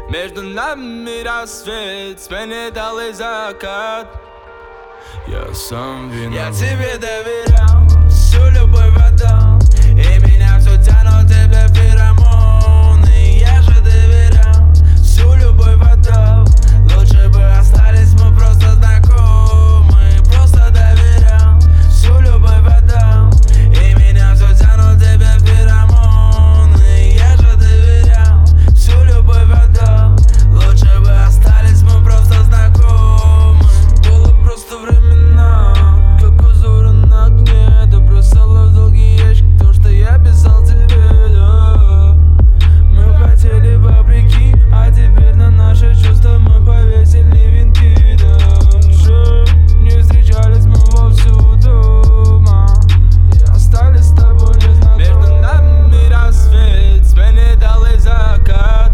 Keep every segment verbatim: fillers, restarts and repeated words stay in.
Между нами рассвет, сменит алый закат. Я сам виноват. Я тебе доверял, всю любовь отдал, и меня все тянут тебе феромоны. Я же доверял, всю любовь отдал, лучше бы остались мы просто знакомы. Просто доверял, всю любовь отдал, и меня все тянут тебе феромоны. Я же доверял, всю любовь отдал, лучше бы остались мы просто знакомы. Было просто времена, как узоры на окне, ты бросала в долгий ящик то, что я писал тебе, да. Мы хотели вопреки, а теперь на наши чувства мы повесили венки, даже не встречались мы вовсю дома и остались с тобой незнакомы. Между нами рассвет, сменит алый закат.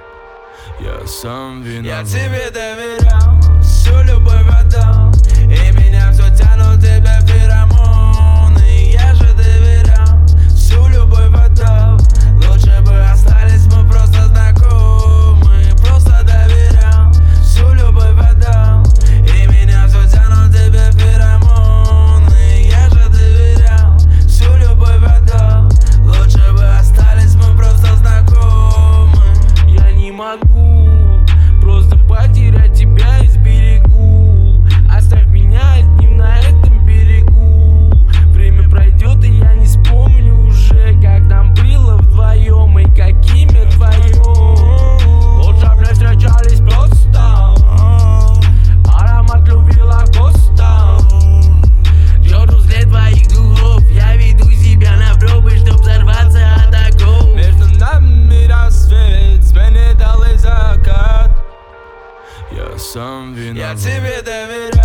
Я сам виноват. Я тебе доверял, всю любовь отдал, и меня все тянут тебе феромоны. Я же доверял, всю любовь отдал, лучше бы остались мы просто знакомы. Просто доверял, всю любовь отдал, и меня все тянут тебе феромоны. Я же доверял, всю любовь отдал, лучше бы остались мы просто знакомы. Я не могу просто потерять тебя из берегу. Оставь меня одним на этом берегу. Время пройдет, и я не вспомню уже, как там было вдвоем и какими вдвоем. Лучше б не встречались просто. Аромат любви лакоста. Держу след твоих духов. Я веду себя на пробы, чтоб взорваться от оков. Между нами рассвет, сменит алый закат. Я сам виноват. Я тебе доверял.